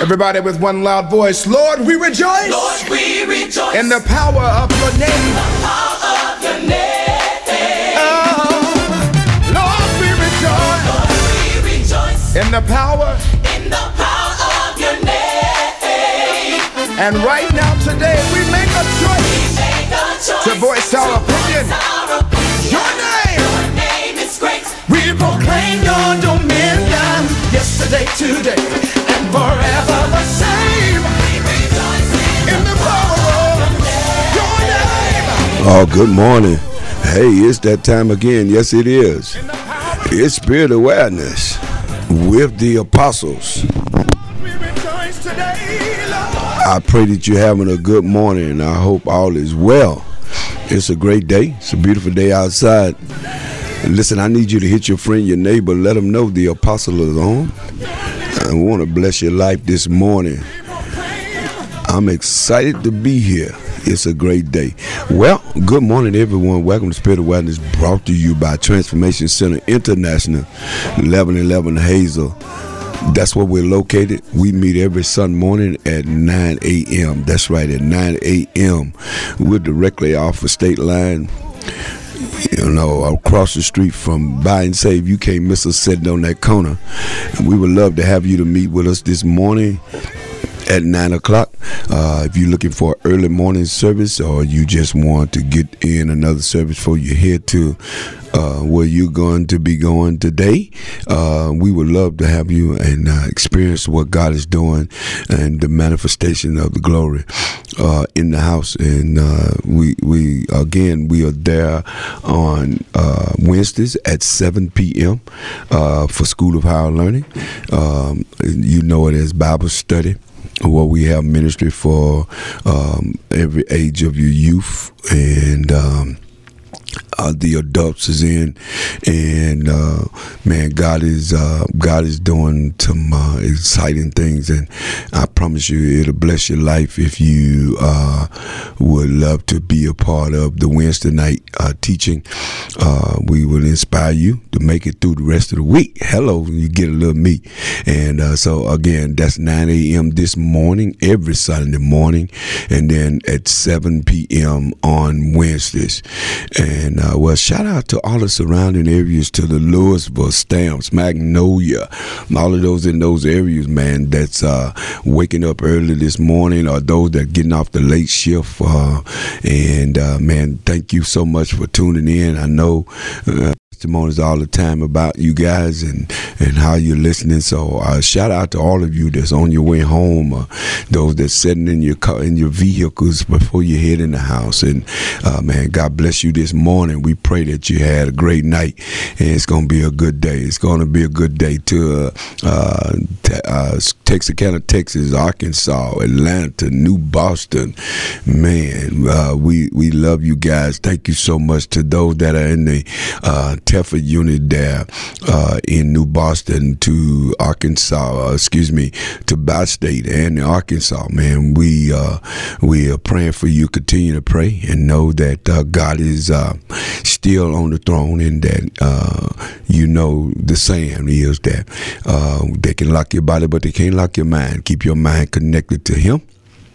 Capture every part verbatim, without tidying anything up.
Everybody with one loud voice. Lord, we rejoice. Lord, we rejoice in the power of your name. The power of your name. Oh, Lord, we rejoice. Lord, we rejoice in the power. in the power of your name. And right now, today, we make a choice, We make a choice to voice our to opinion. voice our opinion. Your name. Your name is great. We proclaim your dominion. Yesterday, today, and forever the same. We rejoice in In the power of your name. Oh, good morning. Hey, it's that time again. Yes, it is. In the power It's Spirit Awareness with the apostles. we rejoice today, Lord. I pray that you're having a good morning, and I hope all is well. It's a great day. It's a beautiful day outside. Listen, I need you to hit your friend, your neighbor, let them know the apostle is on. I want to bless your life this morning. I'm excited to be here. It's a great day. Well, good morning, everyone. Welcome to Spirit Awareness, brought to you by Transformation Center International, eleven eleven Hazel. That's where we're located. We meet every Sunday morning at nine a.m. That's right, at nine a.m. We're directly off the state line. You know, across the street from Buy and Save. You can't miss us sitting on that corner. And we would love to have you to meet with us this morning at nine o'clock. Uh, if you're looking for an early morning service, or you just want to get in another service before you head to uh, where you're going to be going today, uh, we would love to have you and uh, experience what God is doing and the manifestation of the glory uh, in the house. And uh, we, we again, we are there on uh, Wednesdays at seven p.m. Uh, for School of Higher Learning. Um, you know it as Bible study, where we have ministry for um, every age of your youth, and um, uh, the adults is in, and uh, man, God is uh, God is doing some uh, exciting things, and I promise you, it'll bless your life if you uh, would love to be a part of the Wednesday night uh, teaching. Uh, we will inspire you to make it through the rest of the week. Hello, you get a little meat, and uh, so again, that's nine a.m. this morning, every Sunday morning, and then at seven p.m. on Wednesdays. And uh, well, shout out to all the surrounding areas, to the Louisville, Stamps, Magnolia, all of those in those areas, man, that's uh, waking up early this morning, or those that getting off the late shift. Uh, and uh, man, thank you so much for tuning in. I know uh, testimonies all the time about you guys and and how you're listening. So uh, shout out to all of you that's on your way home, uh, those that's sitting in your car, in your vehicles before you head in the house. And uh, man, God bless you this morning. We pray that you had a great night, and it's gonna be a good day. It's gonna be a good day to uh, uh, te- uh, Texarkana, Texas, Arkansas, Atlanta, New Boston. Man, uh, we we love you guys. Thank you so much to those that are in the uh, Teffa unit there uh, in New Boston, to Arkansas, uh, excuse me, to Bi-State and Arkansas. Man, we uh, we are praying for you. Continue to pray and know that uh, God is uh, still on the throne, and that uh, you know the saying is that uh, they can lock your body, but they can't lock your mind. Keep your mind connected to Him,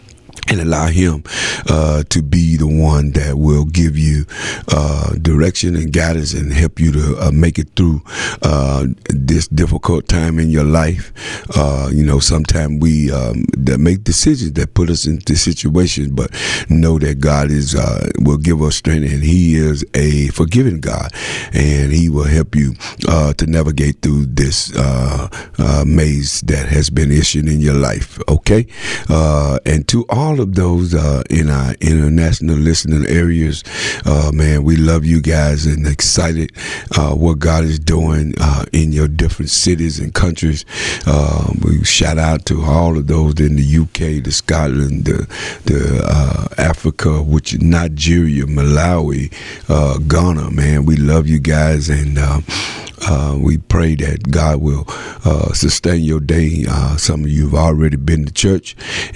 and allow Him uh, to be the one that will give you uh, direction and guidance, and help you to uh, make it through uh, this difficult time in your life. Uh, you know, sometimes we um, that make decisions that put us into situations, but know that God is uh, will give us strength, and He is a forgiving God, and He will help you uh, to navigate through this uh, uh, maze that has been issued in your life. Okay, uh, and to all of those uh, in our international listening areas, uh, man, we love you guys and excited uh, what God is doing uh, in your different cities and countries. Uh, we shout out to all of those in the U K, the Scotland, the, the uh, Africa, which is Nigeria, Malawi, uh, Ghana. Man, we love you guys, and uh, Uh, we pray that God will uh, sustain your day. Uh, some of you have already been to church,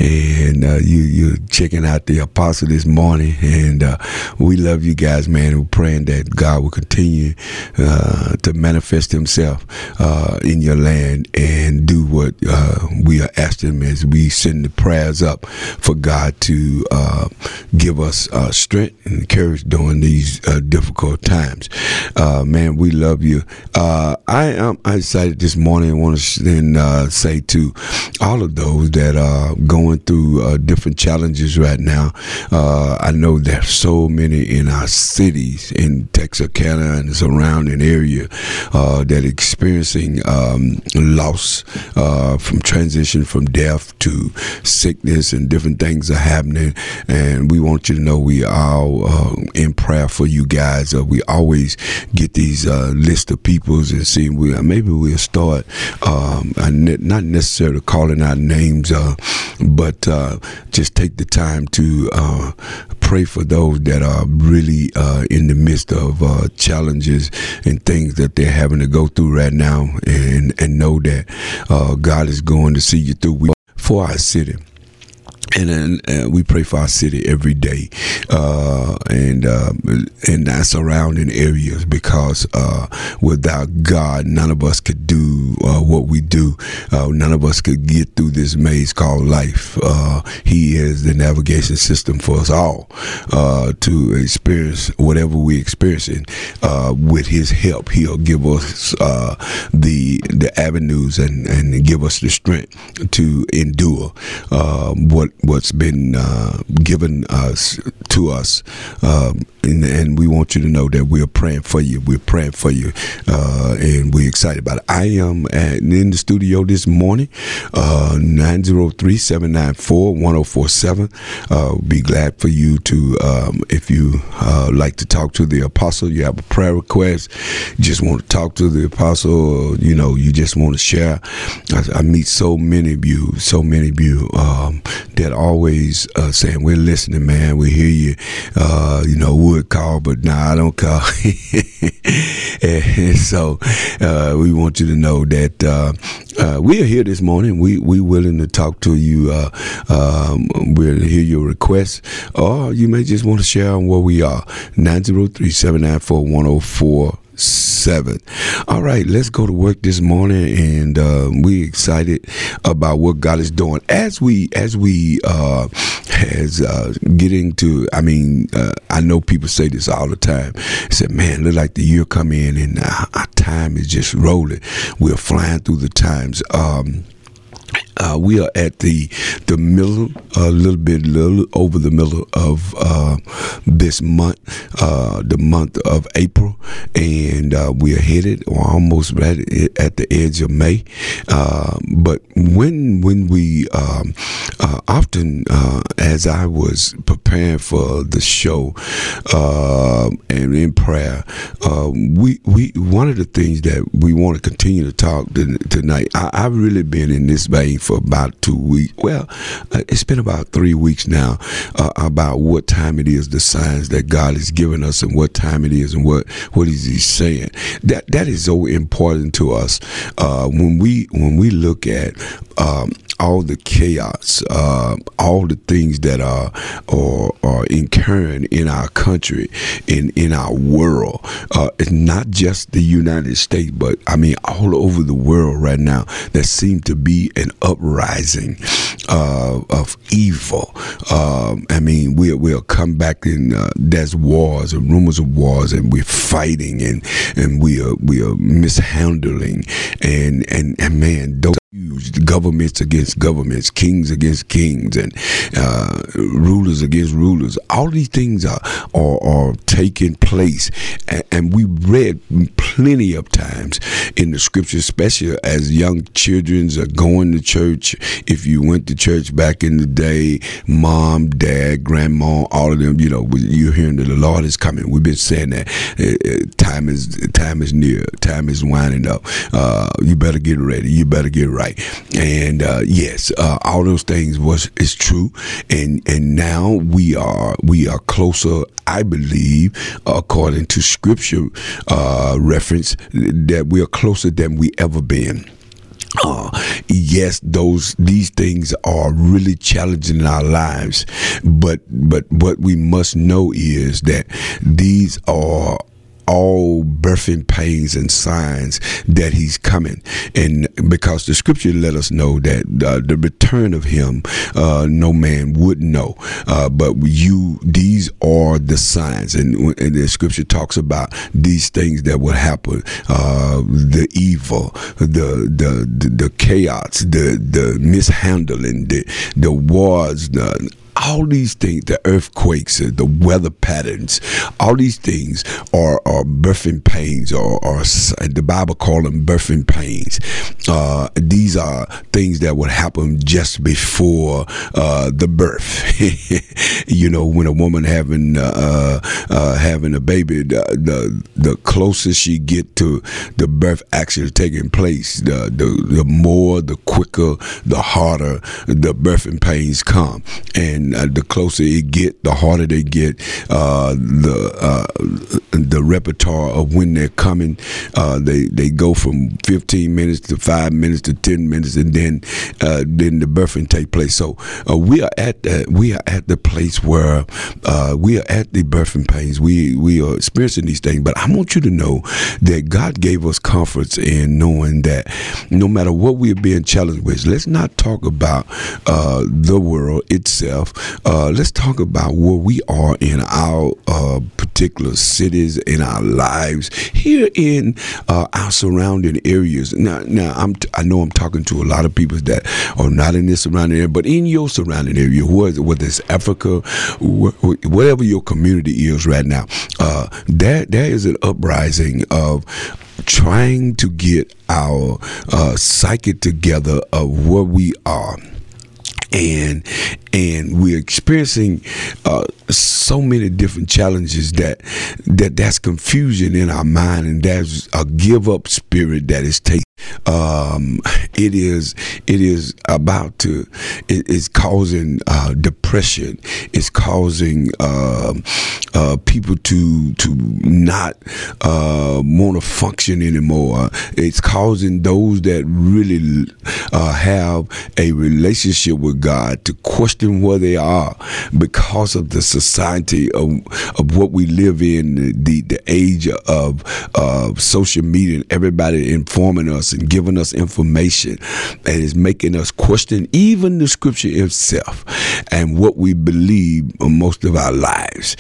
and uh, you, you're checking out the apostle this morning, and uh, we love you guys, man. We're praying that God will continue uh, to manifest himself uh, in your land and do what uh, we are asking him as we send the prayers up for God to uh, give us uh, strength and courage during these uh, difficult times. Uh, man, we love you. Uh, I am I excited this morning. I want to then uh, say to all of those that are going through uh, different challenges right now. Uh, I know there's so many in our cities in Texarkana and the surrounding area uh, that are experiencing um, loss uh, from transition from death to sickness, and different things are happening. And we want you to know we are all uh, in prayer for you guys. Uh, we always get these uh, list of peoples and see we maybe we'll start um, not necessarily calling out names, uh, but uh, just take the time to uh, pray for those that are really uh, in the midst of uh, challenges and things that they're having to go through right now, and and know that uh, God is going to see you through. We, for our city. And then uh, we pray for our city every day, uh, and uh, and our surrounding areas, because uh, without God, none of us could do uh, what we do. Uh, none of us could get through this maze called life. Uh, he is the navigation system for us all uh, to experience whatever we're experiencing. Uh, with His help, He'll give us uh, the the avenues and, and give us the strength to endure uh, what. what's been uh, given us to us, um, and, and we want you to know that we're praying for you. We're praying for you, uh, and we're excited about it. I am at, in the studio this morning, uh, nine zero three, seven nine four, one zero four seven. Uh, be glad for you to, um, if you uh, like to talk to the apostle, you have a prayer request, you just want to talk to the apostle, or, you know, you just want to share. I, I meet so many of you, so many of you um, that always uh, saying, we're listening, man, we hear you, uh, you know, would call, but nah, I don't call. And so uh, we want you to know that uh, uh, we are here this morning. We we willing to talk to you. Uh, um, we'll hear your requests, or you may just want to share on where we are. nine zero three, seven nine four, one zero four seven. All right, let's go to work this morning, and uh, we excited about what God is doing as we as we uh, as uh, getting to. I mean, uh, I know people say this all the time. They say, "Man, look like the year come in, and our, our time is just rolling. We're flying through the times." Um, Uh, we are at the the middle, a little bit, little over the middle of uh, this month, uh, the month of April, and uh, we are headed or almost right at the edge of May. Uh, but when when we um, uh, often, uh, as I was preparing for the show uh, and in prayer, uh, we we one of the things that we want to continue to talk to, tonight. I, I've really been in this vein for about two weeks. Well, uh, it's been about three weeks now uh, about what time it is, the signs that God has given us, and what time it is, and what what is He saying. That that is so important to us uh, when we when we look at um, all the chaos, uh, all the things that are are, are incurring in our country, in in our world. Uh, it's not just the United States, but I mean all over the world right now. There seems to be an uprising uh, of evil. Um, I mean, we'll we'll come back and uh, there's wars and rumors of wars, and we're fighting, and and we are we are mishandling, and and and man, those governments against governments, kings against kings, and uh, rulers against rulers. All these things are are, are taking place, and, and we read plenty of times in the scripture, especially as young children are going to church. If you went to church back in the day, mom, dad, grandma, all of them, you know, you're hearing that the Lord is coming. We've been saying that uh, time is time is near, time is winding up. Uh, you better get ready. You better get right. right? And uh, yes, uh, all those things was is true, and and now we are we are closer, I believe, according to Scripture uh, reference, that we are closer than we ever been. Uh, yes, those these things are really challenging in our lives, but but what we must know is that these are all birthing pains and signs that he's coming, and because the scripture let us know that uh, the return of him uh, no man would know, uh, but you these are the signs, and, and the scripture talks about these things that will happen, uh, the evil, the the the, the chaos, the the mishandling, the the wars, the all these things, the earthquakes, the weather patterns, all these things are, are birthing pains, or, or the Bible call them birthing pains. Uh, these are things that would happen just before uh, the birth. You know, when a woman having uh, uh, having a baby, the, the the closer she get to the birth actually taking place, the the, the more, the quicker, the harder the birthing pains come. And And uh, the closer it get, the harder they get. Uh, the uh, the repertoire of when they're coming, uh, they they go from fifteen minutes to five minutes to ten minutes, and then uh, then the birthing take place. So uh, we are at the, we are at the place where uh, we are at the birthing pains. We we are experiencing these things, but I want you to know that God gave us comforts in knowing that no matter what we are being challenged with, let's not talk about uh, the world itself. Uh, let's talk about where we are in our uh, particular cities, in our lives, here in uh, our surrounding areas. Now, now I'm t- I know I'm talking to a lot of people that are not in this surrounding area, but in your surrounding area, whether, whether it's Africa, wh- whatever your community is right now, uh, there there is an uprising of trying to get our uh, psyche together of where we are. And and we're experiencing uh, so many different challenges that that that's confusion in our mind, and that's a give up spirit that is taken. Um, it is it is about to it is causing uh, depression. It's causing uh, uh, people to to not uh, want to function anymore. It's causing those that really uh, have a relationship with God to question where they are because of the society of of what we live in, the the age of of social media, and everybody informing us and giving us information, and it's making us question even the scripture itself and what we believe most of our lives.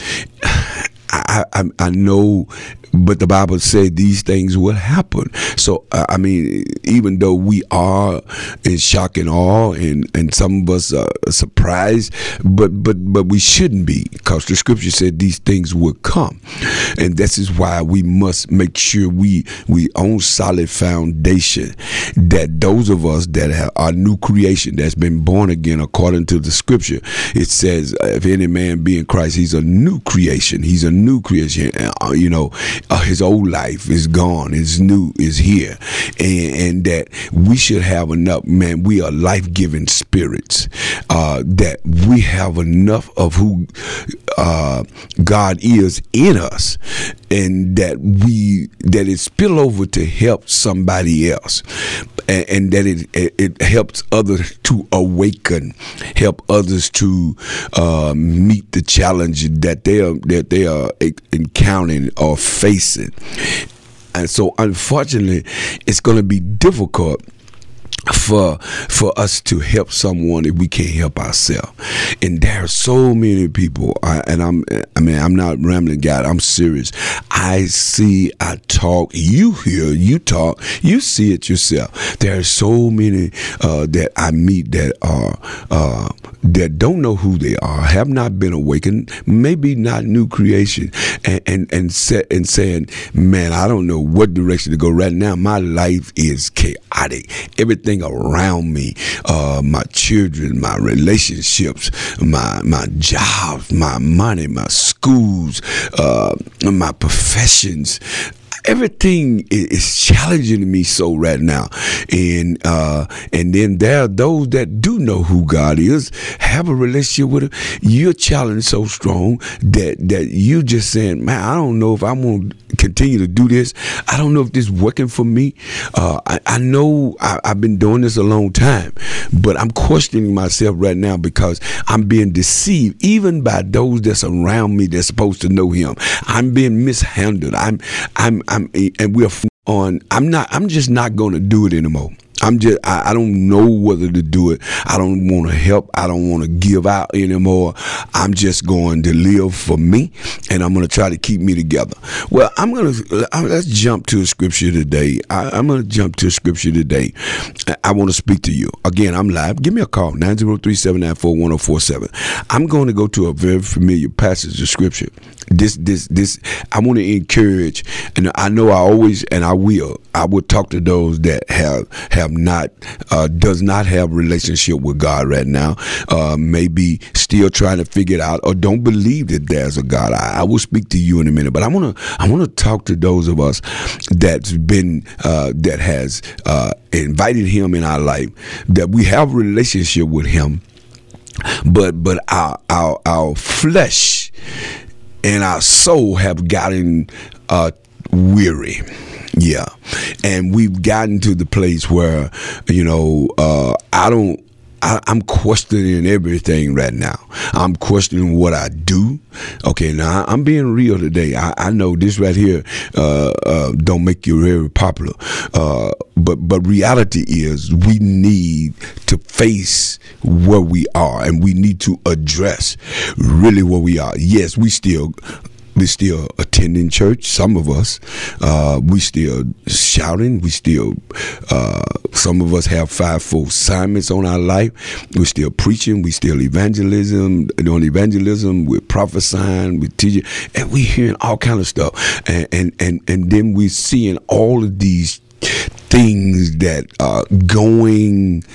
I, I, I know, but the Bible said these things will happen. So, uh, I mean, even though we are in shock and awe, and, and some of us are surprised, but but but we shouldn't be, because the scripture said these things will come. And this is why we must make sure we, we own solid foundation, that those of us that have our new creation, that's been born again according to the scripture, it says, if any man be in Christ, he's a new creation. He's a new creation. Uh, you know, uh, his old life is gone. His new is here. And, and that we should have enough, man, we are life-giving spirits, uh, that we have enough of who uh, God is in us, and that we, that it spill over to help somebody else. And, and that it, it it helps others to awaken, help others to uh, meet the challenge that they are that they are encountering or facing. And so, unfortunately, it's going to be difficult for for us to help someone if we can't help ourselves. And there are so many people, I, and I'm I mean I'm not rambling, God, I'm serious. I see, I talk, you hear, you talk, you see it yourself. There are so many uh, that I meet that are uh, that don't know who they are, have not been awakened, maybe not new creation, and and and, set, and saying, man, I don't know what direction to go right now. My life is chaotic. Everything around me, uh, my children, my relationships, my my jobs, my money, my schools, uh, my professions. everything is, is challenging me so right now, and uh, and then there are those that do know who God is, have a relationship with Him. You're challenged so strong that that you just saying, man, I don't know if I'm gonna continue to do this. I don't know if this is working for me. Uh, I, I know I, I've been doing this a long time, but I'm questioning myself right now because I'm being deceived, even by those that's around me that's supposed to know Him. I'm being mishandled. I'm, I'm, I'm, and we're on. I'm not. I'm just not going to do it anymore. I'm just, I, I don't know whether to do it. I don't want to help. I don't want to give out anymore. I'm just going to live for me, and I'm going to try to keep me together. Well, I'm going to, let's jump to a scripture today. I, I'm going to jump to a scripture today. I, I want to speak to you. Again, I'm live. Give me a call, nine zero three, seven nine four, one zero four seven. I'm going to go to a very familiar passage of scripture. This, this, this, I want to encourage, and I know I always, and I will, I will talk to those that have, have not, uh, does not have relationship with God right now, uh, maybe still trying to figure it out, or don't believe that there's a God. I, I will speak to you in a minute, but I want to, I want to talk to those of us that's been, uh, that has, uh, invited Him in our life, that we have a relationship with Him, but, but our, our, our flesh and our soul have gotten uh, weary. Yeah. And we've gotten to the place where, you know, uh, I don't, I, I'm questioning everything right now. I'm questioning what I do. Okay, now I'm being real today. I, I know this right here uh, uh, don't make you very popular, uh, but but reality is we need to face where we are, and we need to address really where we are. Yes, we still. We still attending church. Some of us, uh, we still shouting. We still, uh, some of us have five-fold assignments on our life. We're still preaching. We still evangelism, doing evangelism. We're prophesying. We're teaching, and we hearing all kind of stuff. And and and and then we're seeing all of these things that are going.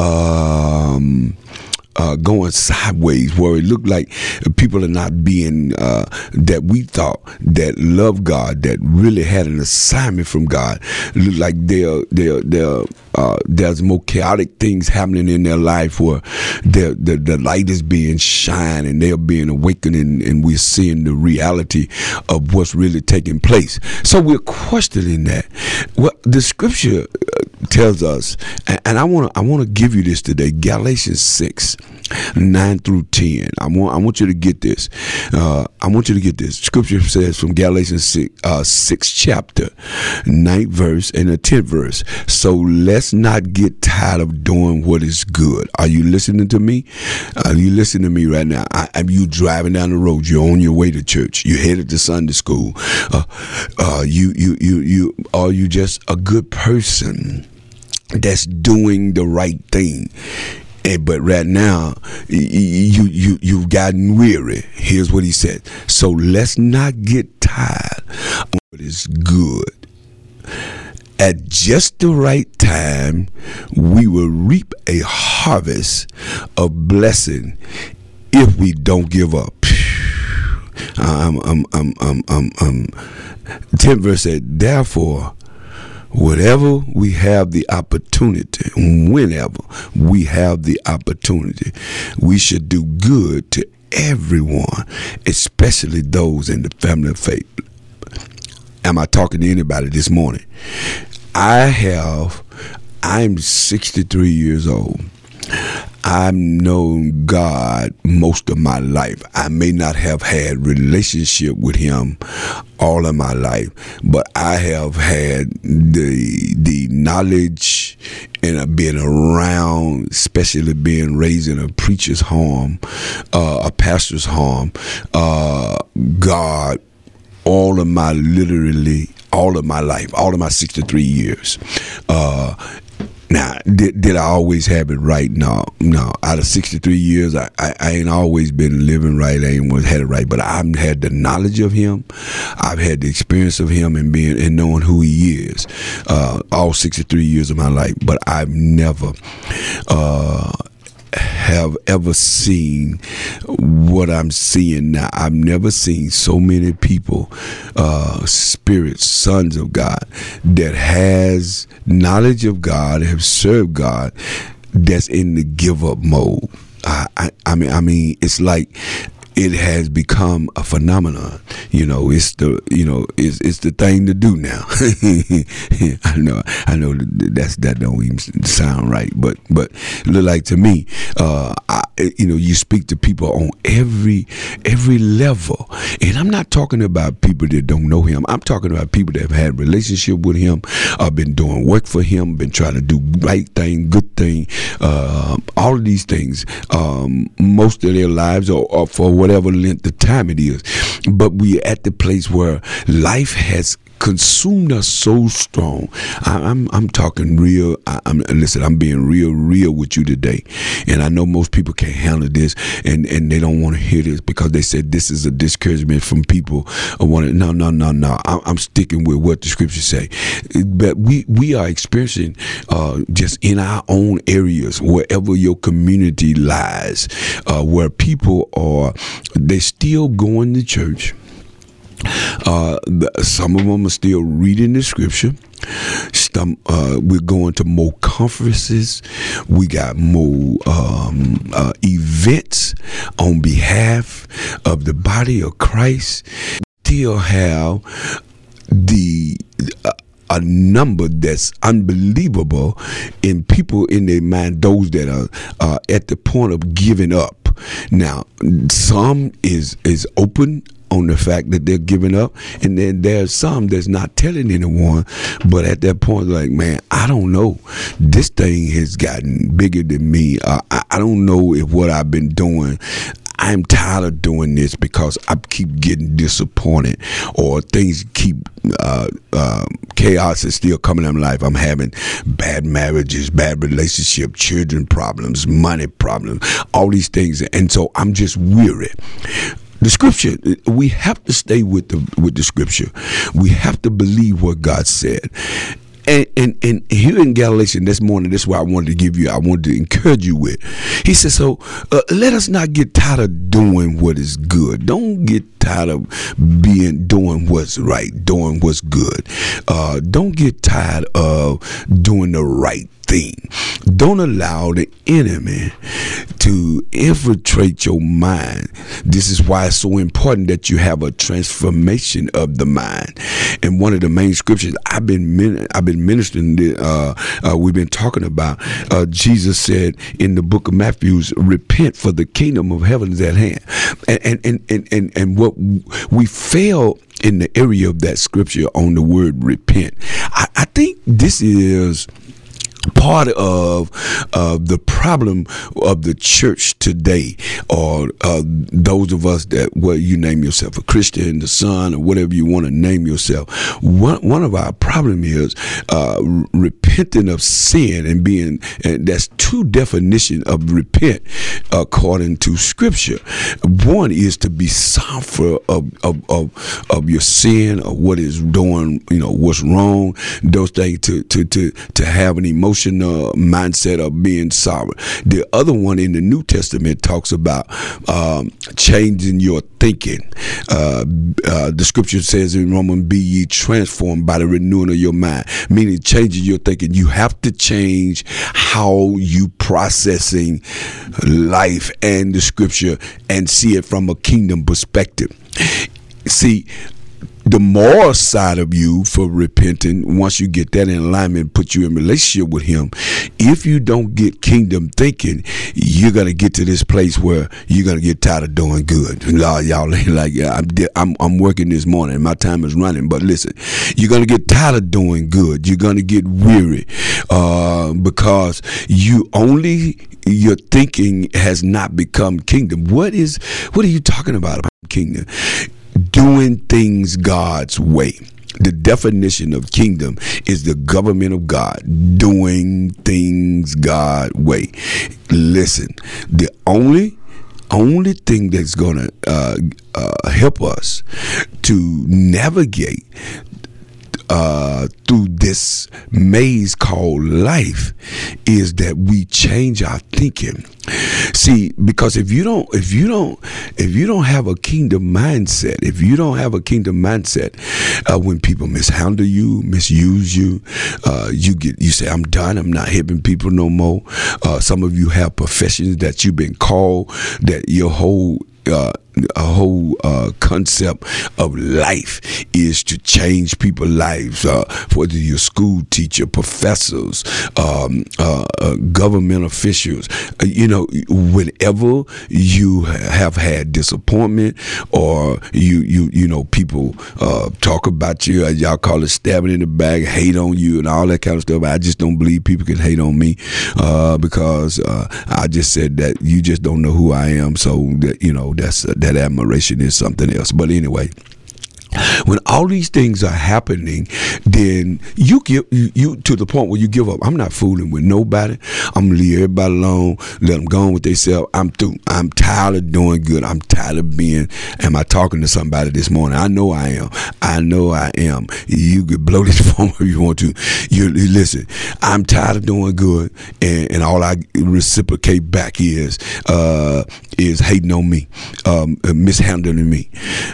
Um, Uh, going sideways, where it looked like people are not being uh, that we thought that love God, that really had an assignment from God. It looked like they're they're they're uh, there's more chaotic things happening in their life where the the light is being shined and they're being awakened, and, and we're seeing the reality of what's really taking place. So we're questioning that. Well, the scripture tells us, and, and I want to I want to give you this today, Galatians six. nine through ten. I want I want you to get this. Uh, I want you to get this. Scripture says from Galatians six, uh, sixth chapter, ninth verse and the tenth verse. So let's not get tired of doing what is good. Are you listening to me? Are you listening to me right now? I, are you driving down the road? You're on your way to church. You're headed to Sunday school. Uh, uh, you you you you. Are you just a good person that's doing the right thing? But right now, you you you've gotten weary. Here's what he said. So let's not get tired of what is good. At just the right time, we will reap a harvest of blessing if we don't give up. I'm I'm I'm I'm I'm. I'm. tenth verse said, therefore, whatever we have the opportunity, whenever we have the opportunity, we should do good to everyone, especially those in the family of faith. Am I talking to anybody this morning? I have, I'm sixty-three years old. I've known God most of my life. I may not have had relationship with Him all of my life, but I have had the the knowledge and being around, especially being raised in a preacher's home, uh, a pastor's home, uh, God, all of my, literally, all of my life, all of my sixty-three years. Uh, Now, did, did I always have it right? No, no. Out of sixty-three years, I, I, I ain't always been living right. I ain't always had it right. But I've had the knowledge of Him. I've had the experience of Him and being and knowing who He is. Uh, all sixty-three years of my life. But I've never, uh, have ever seen what I'm seeing now. I've never seen so many people, uh, spirits, sons of God, that has knowledge of God, have served God, that's in the give up mode. I, I, I mean, I mean, it's like it has become a phenomenon. You know, it's the you know it's it's the thing to do now. I know, I know that's that don't even sound right, but but look like to me, uh, I, you know, you speak to people on every every level, and I'm not talking about people that don't know Him. I'm talking about people that have had relationship with Him, uh, been doing work for Him, been trying to do right thing, good thing, uh, all of these things. Um, most of their lives, or, or for whatever length of time it is, but we at the place where life has consumed us so strong. I, I'm I'm talking real. I, I'm listen. I'm being real, real with you today, and I know most people can't handle this, and, and they don't want to hear this because they said this is a discouragement from people. I want to, no, no, no, no. I'm, I'm sticking with what the scriptures say, but we we are experiencing uh, just in our own areas, wherever your community lies, uh, where people are, they still going to church. Uh, some of them are still reading the scripture. Some, uh, we're going to more conferences. We got more um, uh, events on behalf of the body of Christ. Still have the uh, a number that's unbelievable in people in their mind, those that are uh, at the point of giving up. Now, some is is open on the fact that they're giving up, and then there's some that's not telling anyone, but at that point, like, man, I don't know, this thing has gotten bigger than me. uh, I, I don't know if what I've been doing, I'm tired of doing this because I keep getting disappointed, or things keep uh, uh, chaos is still coming in life. I'm having bad marriages, bad relationship, children problems, money problems, all these things, and so I'm just weary. The scripture, we have to stay with the with the scripture. We have to believe what God said. And, and and here in Galatians this morning, this is what I wanted to give you, I wanted to encourage you with. He says, so uh, let us not get tired of doing what is good. Don't get tired of being doing what's right, doing what's good. Uh, don't get tired of doing the right thing. Don't allow the enemy to infiltrate your mind. This is why it's so important that you have a transformation of the mind. And one of the main scriptures I've been min- I've been ministering, uh, uh, we've been talking about. Uh, Jesus said in the book of Matthew, "Repent, for the kingdom of heaven is at hand." And and and and and, and what we fail in the area of that scripture on the word repent. I, I think this is part of uh, the problem of the church today, or uh, those of us that, well, you name yourself a Christian, the son, or whatever you want to name yourself. One one of our problem is uh, repenting of sin and being, and that's two definitions of repent according to Scripture. One is to be sorrowful of of, of of your sin, or what is doing, you know, what's wrong. Those things, to to to to have an emotion. Emotional mindset of being sorry. The other one in the New Testament talks about um, changing your thinking. Uh, uh, the scripture says in Romans, "Be ye transformed by the renewing of your mind," meaning changing your thinking. You have to change how you processing life and the scripture and see it from a kingdom perspective. See, the moral side of you for repenting, once you get that in alignment, put you in relationship with Him. If you don't get kingdom thinking, you're gonna get to this place where you're gonna get tired of doing good. Y'all, y'all like, I'm, I'm, I'm working this morning. My time is running, but listen, you're gonna get tired of doing good. You're gonna get weary uh, because you only your thinking has not become kingdom. What is? What are you talking about? Kingdom. Doing things God's way. The definition of kingdom is the government of God, doing things God's way. Listen, the only only thing that's going to uh, uh, help us to navigate uh, through this maze called life is that we change our thinking. See, because if you don't, if you don't, if you don't have a kingdom mindset, if you don't have a kingdom mindset, uh, when people mishandle you, misuse you, uh, you get, you say, "I'm done. I'm not helping people no more." Uh, some of you have professions that you've been called, that your whole Uh, a whole uh, concept of life is to change people's lives, uh, whether you're a school teacher, professors, um, uh, uh, government officials. Uh, you know, whenever you have had disappointment, or you you you know people uh, talk about you, uh, y'all call it stabbing in the back, hate on you, and all that kind of stuff. I just don't believe people can hate on me uh, because uh, I just said that you just don't know who I am. So that, you know, that's uh, that admiration is something else. But anyway, when all these things are happening, then you give you, you to the point where you give up. I'm not fooling with nobody. I'm gonna leave everybody alone. Let them go on with themselves. I'm through. I'm tired of doing good. I'm tired of being. Am I talking to somebody this morning? I know I am. I know I am. You could blow this phone if you want to. You, you listen. I'm tired of doing good, and, and all I reciprocate back is uh, is hating on me, um, mishandling me.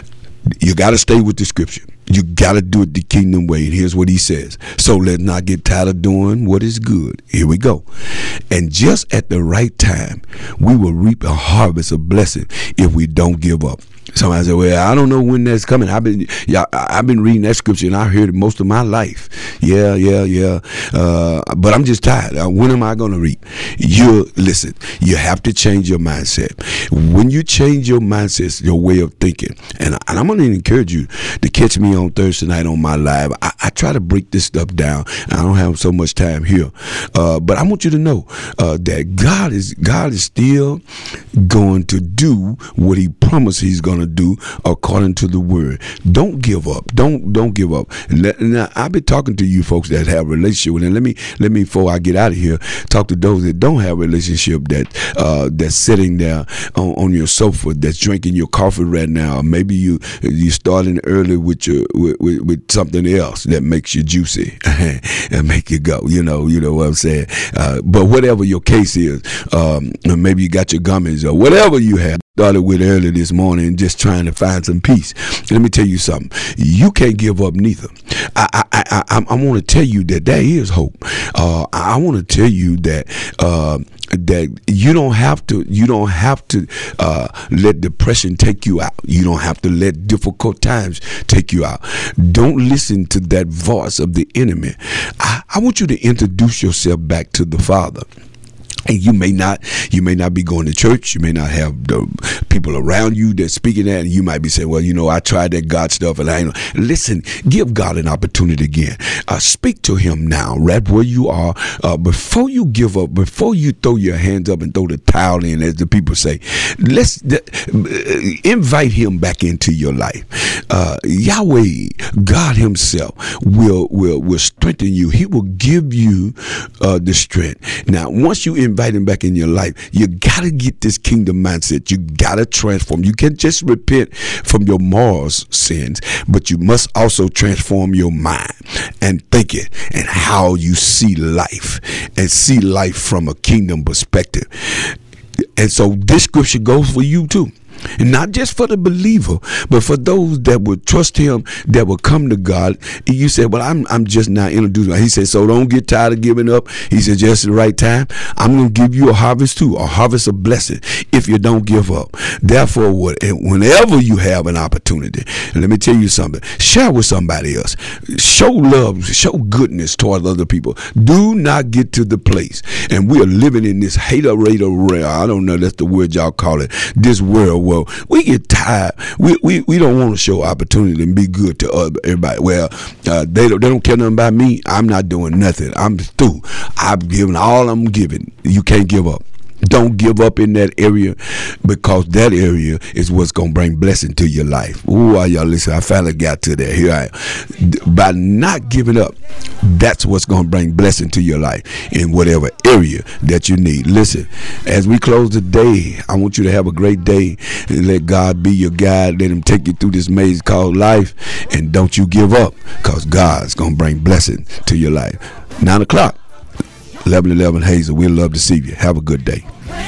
You got to stay with the scripture. You got to do it the kingdom way. And here's what he says. So let's not get tired of doing what is good. Here we go. And just at the right time, we will reap a harvest of blessing if we don't give up. Somebody said, "Well, I don't know when that's coming." I've been, yeah, I've been reading that scripture and I heard it most of my life. Yeah, yeah, yeah. Uh, but I'm just tired. Uh, when am I going to reap? You listen. You have to change your mindset. When you change your mindset, your way of thinking, and, and I'm going to encourage you to catch me on Thursday night on my live. I, I try to break this stuff down. I don't have so much time here, uh, but I want you to know uh, that God is God is still going to do what He promised He's going to do according to the word. Don't give up. Don't don't give up. Now, I've been talking to you folks that have a relationship with, and let me let me before I get out of here, talk to those that don't have a relationship, that uh, that's sitting there on, on your sofa, that's drinking your coffee right now. Maybe you you starting early with your with, with, with something else that makes you juicy and make you go. You know, you know what I'm saying. Uh, but whatever your case is, um, maybe you got your gummies or whatever you have. Started with early this morning, just trying to find some peace. Let me tell you something. You can't give up neither. I I I, I, I want to tell you that there is hope. Uh, I want to tell you that uh, that you don't have to. You don't have to uh, let depression take you out. You don't have to let difficult times take you out. Don't listen to that voice of the enemy. I, I want you to introduce yourself back to the Father. And you may not, you may not be going to church. You may not have the people around you that's speaking that, and you might be saying, "Well, you know, I tried that God stuff, and I ain't." Listen, give God an opportunity again. Uh, speak to Him now, right where you are. Uh, before you give up, before you throw your hands up and throw the towel in, as the people say, let's uh, invite Him back into your life. Uh, Yahweh, God Himself, will will will strengthen you. He will give you uh, the strength. Now, once you invite Invite him back in your life, you gotta get this kingdom mindset. You gotta transform. You can't just repent from your moral sins, but you must also transform your mind and think it and how you see life, and see life from a kingdom perspective. And so this scripture goes for you too. And not just for the believer, but for those that would trust Him, that would come to God. You said, "Well, I'm I'm just not introduced." He said, "So don't get tired of giving up." He said, "Just the right time, I'm going to give you a harvest too, a harvest of blessing if you don't give up." Therefore, what, whenever you have an opportunity, and let me tell you something, share with somebody else. Show love, show goodness toward other people. Do not get to the place, and we are living in this hater-rater world. I don't know, that's the word y'all call it, this world. Well, we get tired. We we, we don't want to show opportunity and be good to other, everybody. Well, uh, they don't they don't care nothing about me. I'm not doing nothing. I'm through. I've given all I'm giving. You can't give up. Don't give up in that area, because that area is what's going to bring blessing to your life. Ooh, y'all listen, I finally got to that. Here I am. By not giving up, that's what's going to bring blessing to your life in whatever area that you need. Listen, as we close the day, I want you to have a great day and let God be your guide. Let him take you through this maze called life, and don't you give up, because God's going to bring blessing to your life. Nine o'clock, eleven eleven Hazel. We'd love to see you. Have a good day.